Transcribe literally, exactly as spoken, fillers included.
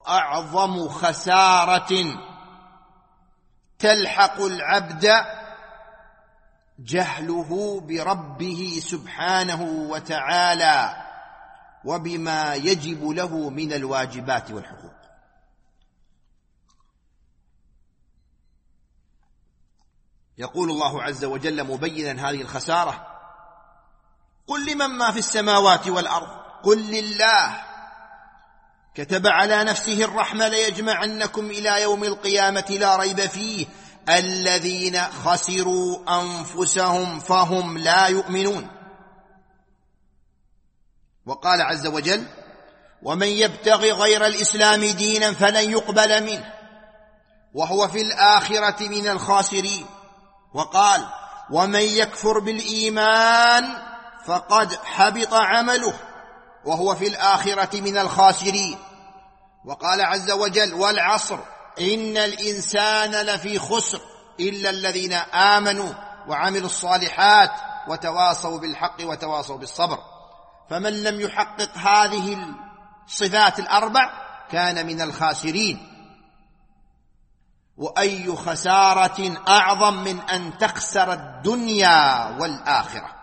وأعظم خسارة تلحق العبد جهله بربه سبحانه وتعالى وبما يجب له من الواجبات والحقوق. يقول الله عز وجل مبينا هذه الخسارة: قل لمن ما في السماوات والأرض قل لله كتب على نفسه الرحمة ليجمعنكم إلى يوم القيامة لا ريب فيه الذين خسروا أنفسهم فهم لا يؤمنون. وقال عز وجل: ومن يبتغي غير الإسلام دينا فلن يقبل منه وهو في الآخرة من الخاسرين. وقال: ومن يكفر بالإيمان فقد حبط عمله وهو في الآخرة من الخاسرين. وقال عز وجل: والعصر إن الإنسان لفي خسر إلا الذين آمنوا وعملوا الصالحات وتواصوا بالحق وتواصوا بالصبر. فمن لم يحقق هذه الصفات الأربع كان من الخاسرين. وأي خسارة أعظم من أن تخسر الدنيا والآخرة.